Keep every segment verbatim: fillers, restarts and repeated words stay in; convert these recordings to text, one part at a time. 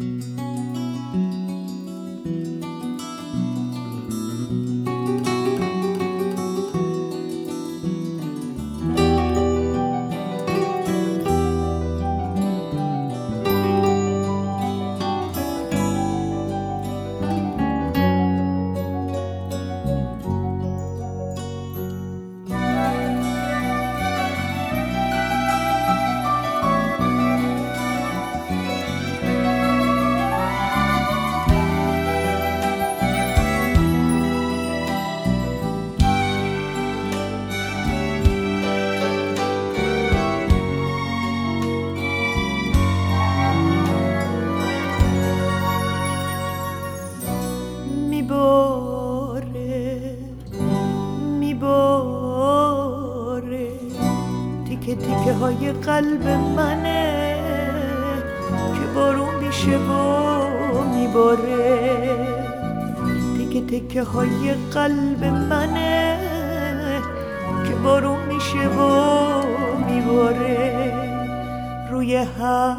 تیکه های قلب منه که بارون میشه و میباره. تیکه تیکه های قلب منه که بارون میشه و میباره. روی هر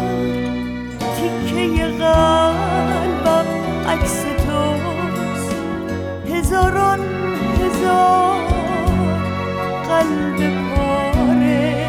تیکه قلبم عکس توست، هزاران هزار قلب پاره.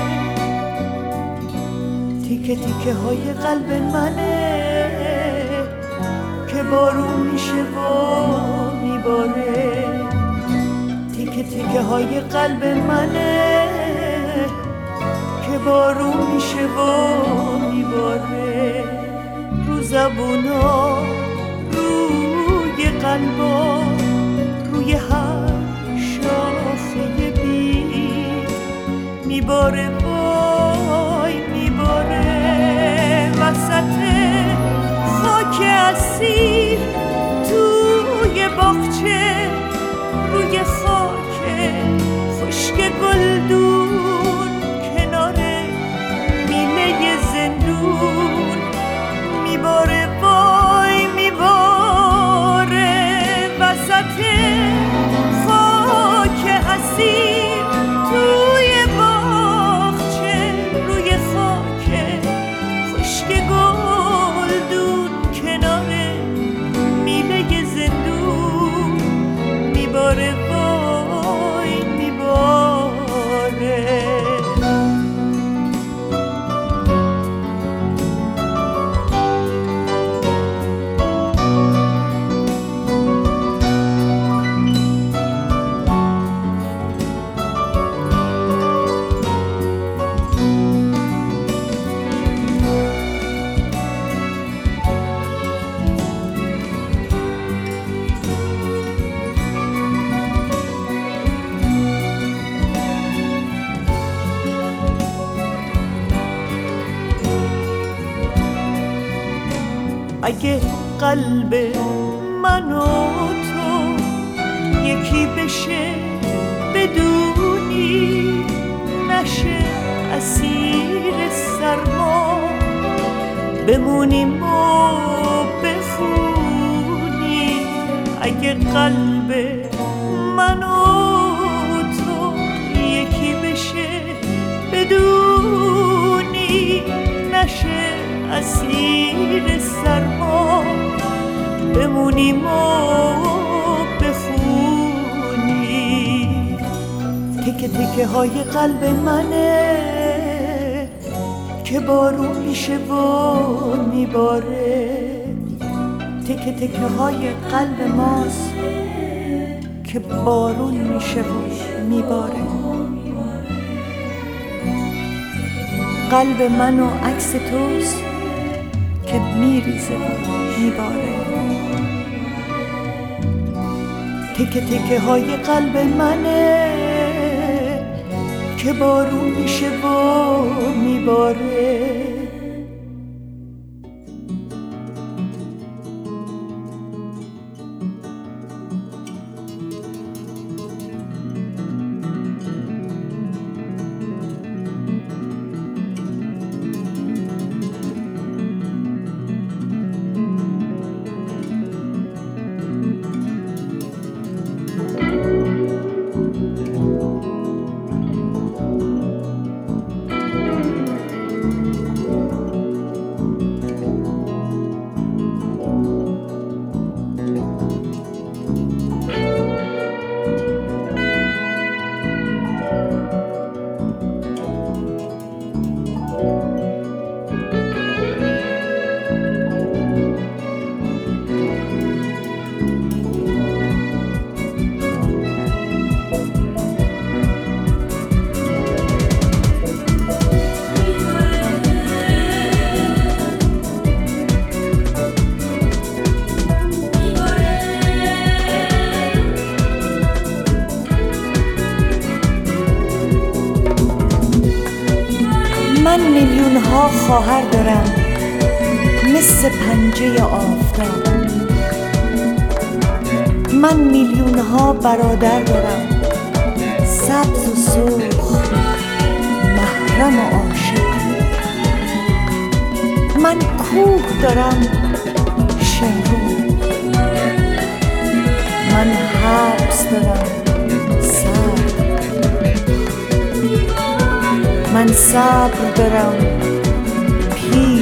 تیکه تیکه های قلب منه که بارون میشه و میباره. تیکه تیکه های قلب منه که بارون میشه و میباره. رو زبونا، روی قلبا، روی هر شاخه بید میباره، وای میباره. وسط خاک اسیر توی باغچه، روی خاک خشک گلدون کنار میله زندون میباره، وای میباره. وسط خاک اسیر توی باغچه، روی خاک خشک گلدون کنار میله زندون میباره، وای میباره. اگه قلب من و تو یکی بشه، بدونی نشه اسیر سرما، بمونیم و بخونی. اگه قلب من و تو یکی بشه، بدونی نشه اسیر سرما، بمونیم و بخونی. تیکه تیکه های قلب منه که بارون میشه و میباره. تیکه تیکه های قلب ماست که بارون میشه و میباره. قلب من و عکس توست که میریزه و میباره. تیکه تیکه های قلب منه که بارون میشه و میباره. خواهر دارم مثل پنجه آفتاب. من میلیون ها برادر دارم، سبز و سرخ، محرم و عاشق. من کوه دارم شمرون، من حبس دارم صبر، من صبر دارم پیر.